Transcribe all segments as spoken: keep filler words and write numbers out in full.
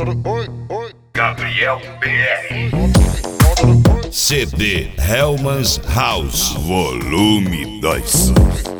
Gabriel B R. C D Hellman's House, volume dois.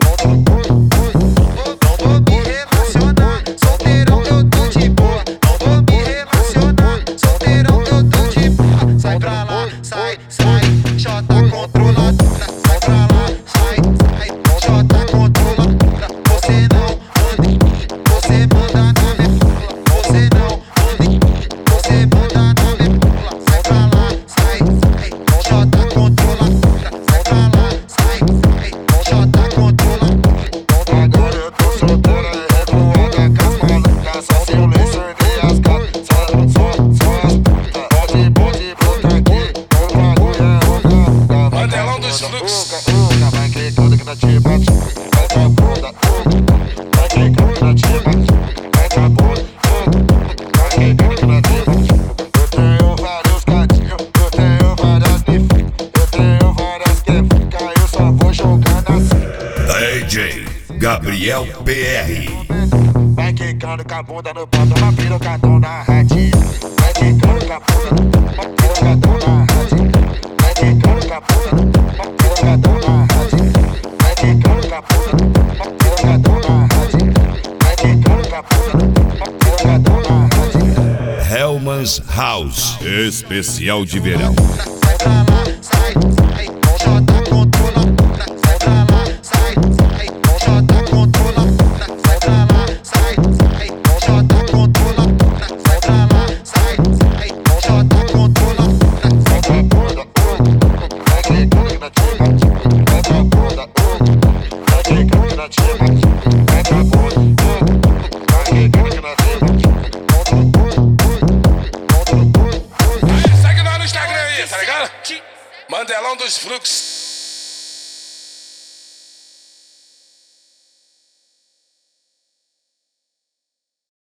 Sai pra lá, sai, sai, Jota controladora. Sai pra lá, sai, sai, Jota controladora. Você não anda em mim, você manda na minha pula. Você não anda em mim, você manda na minha pula. Sai pra lá, sai, sai, Jota controladora. Sai pra lá, sai, sai, Jota controladora. Agora eu tô solteira e revoada com as malucas. Só silêncio e as gatas. Só, só, só as putas. Pode, pode, brota aqui. O bagulho é outra. Mandelão dos fluxos. Vai clicando que na te bate. Vai pra bunda. Vai clicando que na te bate. Vai pra bunda. Vai clicando que na te bate. Eu tenho vários gatinhos. Eu tenho várias bifinhas. Eu tenho várias quebricas. Eu só vou jogando assim. D J Gabriel B R. Vai quicando com a bunda no pau, toma pirocadão na radinha. Vai quicando com a bunda no pau, toma pirocadão na radinha. Vai quicando com a bunda no pau, toma pirocadão na radinha. Vai quicando com a bunda no pau, toma pirocadão na radinha. Vai quicando com a bunda no pau, toma pirocadão na radinha. Hellman's House, especial de verão. Sai pra lá, sai, sai, Jota controladora. Sai pra lá, sai, sai, Jota controladora. Sai pra lá, sai, sai, Jota controladora. Sai pra lá, sai, sai, Jota controladora. Vai pra bunda, vai clicando que na te bate. Vai pra bunda, vai clicando que na te bate. Vai pra bunda, vai clicando que na te bate. Segue nós no Instagram aí, tá ligado? Mandelão dos fluxos.